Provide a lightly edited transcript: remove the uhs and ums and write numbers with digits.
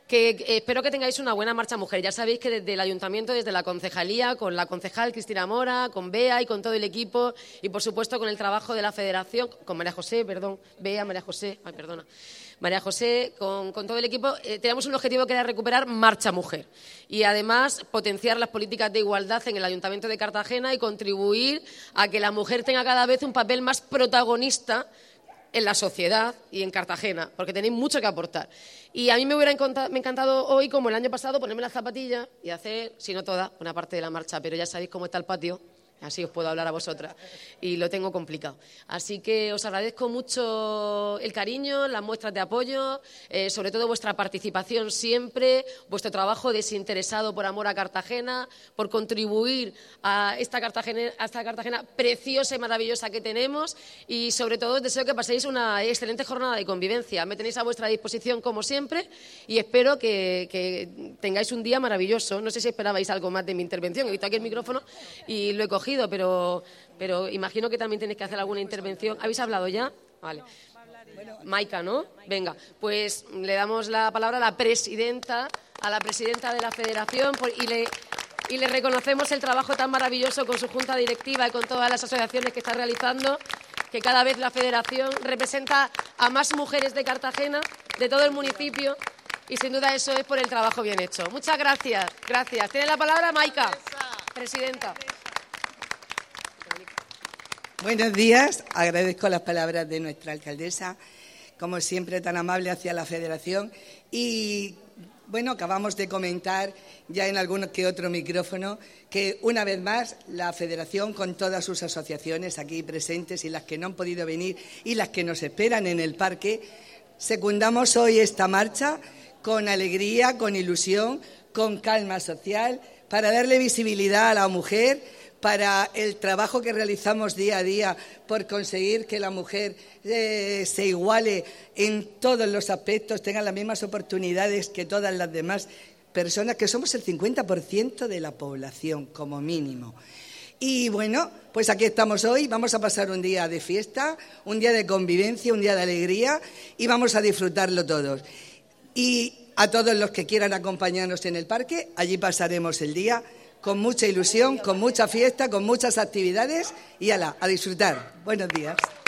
que espero que tengáis una buena marcha mujer. Ya sabéis que desde el Ayuntamiento, desde la concejalía, con la concejal Cristina Mora, con Bea y con todo el equipo, y por supuesto con el trabajo de la Federación, con María José, con todo el equipo, tenemos un objetivo que era recuperar Marcha Mujer y además potenciar las políticas de igualdad en el Ayuntamiento de Cartagena y contribuir a que la mujer tenga cada vez un papel más protagonista en la sociedad y en Cartagena, porque tenéis mucho que aportar. Y a mí me encantado hoy, como el año pasado, ponerme las zapatillas y hacer, si no toda, una parte de la marcha, pero ya sabéis cómo está el patio. Así os puedo hablar a vosotras y lo tengo complicado. Así que os agradezco mucho el cariño, las muestras de apoyo, sobre todo vuestra participación siempre, vuestro trabajo desinteresado por amor a Cartagena, por contribuir a esta Cartagena preciosa y maravillosa que tenemos y sobre todo os deseo que paséis una excelente jornada de convivencia. Me tenéis a vuestra disposición como siempre y espero que tengáis un día maravilloso. No sé si esperabais algo más de mi intervención. He visto aquí el micrófono y lo he cogido. Pero imagino que también tenéis que hacer alguna intervención. ¿Habéis hablado ya? Vale. Maika, ¿no? Venga, pues le damos la palabra a la presidenta de la Federación y le reconocemos el trabajo tan maravilloso con su junta directiva y con todas las asociaciones que está realizando, que cada vez la Federación representa a más mujeres de Cartagena, de todo el municipio, y sin duda eso es por el trabajo bien hecho. Muchas gracias. Gracias. Tiene la palabra Maika, presidenta. Buenos días, agradezco las palabras de nuestra alcaldesa, como siempre tan amable hacia la Federación y bueno, acabamos de comentar ya en algún que otro micrófono que una vez más la Federación con todas sus asociaciones aquí presentes y las que no han podido venir y las que nos esperan en el parque, secundamos hoy esta marcha con alegría, con ilusión, con calma social para darle visibilidad a la mujer, para el trabajo que realizamos día a día por conseguir que la mujer se iguale en todos los aspectos, tenga las mismas oportunidades que todas las demás personas, que somos el 50% de la población, como mínimo. Y bueno, pues aquí estamos hoy, vamos a pasar un día de fiesta, un día de convivencia, un día de alegría y vamos a disfrutarlo todos. Y a todos los que quieran acompañarnos en el parque, allí pasaremos el día con mucha ilusión, con mucha fiesta, con muchas actividades y a disfrutar. Buenos días.